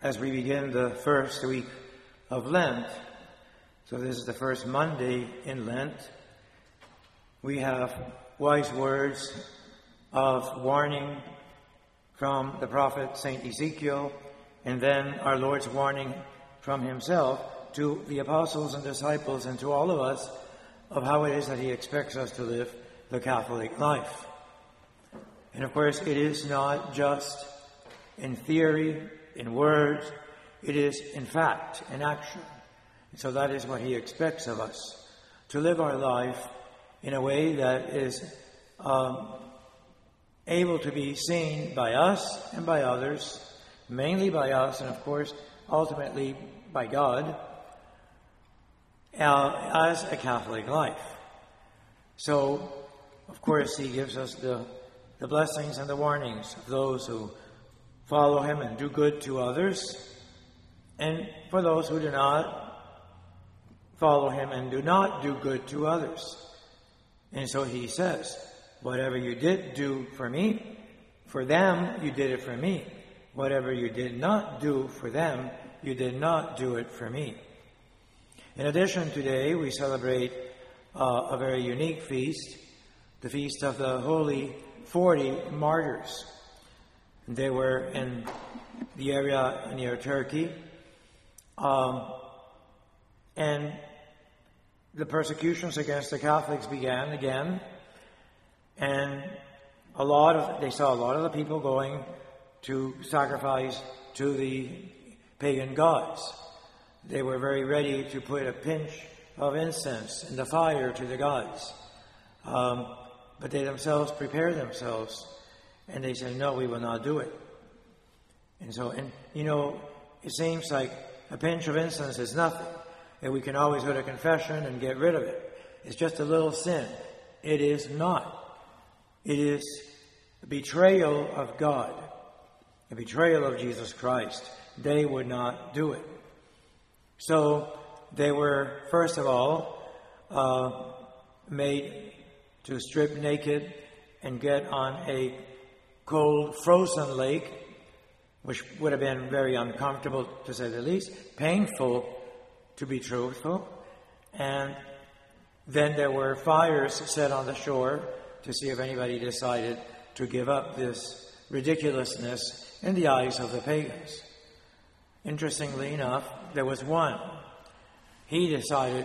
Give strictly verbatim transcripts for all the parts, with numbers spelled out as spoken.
as we begin the first week of Lent. So this is the first Monday in Lent. We have wise words of warning from the prophet Saint Ezekiel, and then our Lord's warning from himself to the apostles and disciples and to all of us of how it is that he expects us to live the Catholic life. And of course, it is not just in theory, in words, it is in fact, in action. And so that is what he expects of us, to live our life in a way that is um, able to be seen by us and by others, mainly by us, and of course, ultimately by God, uh, as a Catholic life. So, of course, he gives us the, the blessings and the warnings of those who follow him and do good to others, and for those who do not follow him and do not do good to others. And so he says, whatever you did do for me, for them, you did it for me. Whatever you did not do for them, you did not do it for me. In addition, today we celebrate uh, a very unique feast, the feast of the Holy Forty Martyrs. They were in the area near Turkey, um, and the persecutions against the Catholics began again, and a lot of they saw a lot of the people going to sacrifice to the pagan gods. They were very ready to put a pinch of incense in the fire to the gods, um, but they themselves prepared themselves, and they said, "No, we will not do it." And so, and you know, it seems like a pinch of incense is nothing, and we can always go to confession and get rid of it. It's just a little sin. It is not. It is a betrayal of God, a betrayal of Jesus Christ. They would not do it. So they were, first of all, uh, made to strip naked and get on a cold, frozen lake, which would have been very uncomfortable, to say the least, painful, to be truthful. And then there were fires set on the shore to see if anybody decided to give up this ridiculousness in the eyes of the pagans. Interestingly enough, there was one. He decided,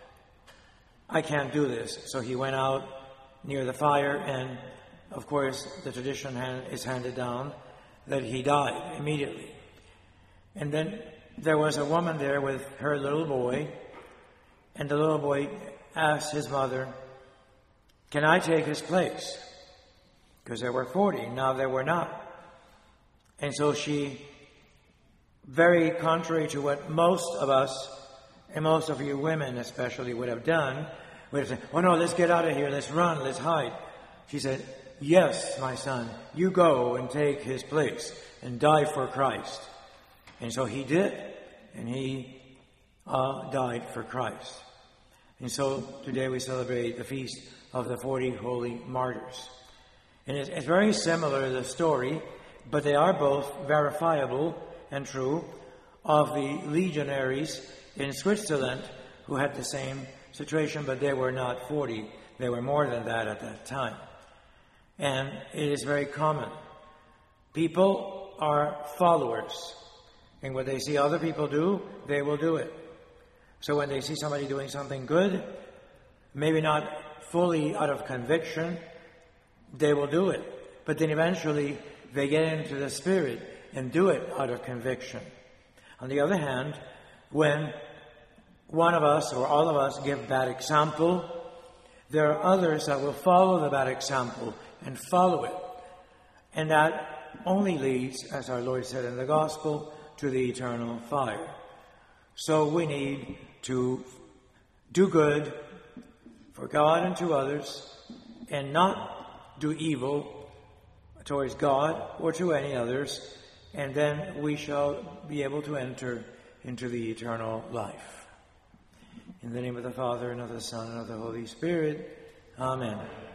I can't do this. So he went out near the fire, and of course the tradition is handed down that he died immediately. And then there was a woman there with her little boy, and the little boy asked his mother, "Can I take his place?" Because there were forty, now there were not. And so she, very contrary to what most of us, and most of you women especially, would have done, would have said, "Oh no, let's get out of here, let's run, let's hide." She said, "Yes, my son, you go and take his place and die for Christ." And so he did, and he uh, died for Christ. And so today we celebrate the feast of the forty holy martyrs. And it's, it's very similar, the story, but they are both verifiable and true, of the legionaries in Switzerland who had the same situation, but they were not forty. They were more than that at that time. And it is very common. People are followers. And what they see other people do, they will do it. So when they see somebody doing something good, maybe not fully out of conviction, they will do it. But then eventually they get into the spirit and do it out of conviction. On the other hand, when one of us or all of us give bad example, there are others that will follow the bad example and follow it. And that only leads, as our Lord said in the Gospel, to the eternal fire. So we need to do good for God and to others, and not do evil towards God or to any others, and then we shall be able to enter into the eternal life. In the name of the Father, and of the Son, and of the Holy Spirit. Amen.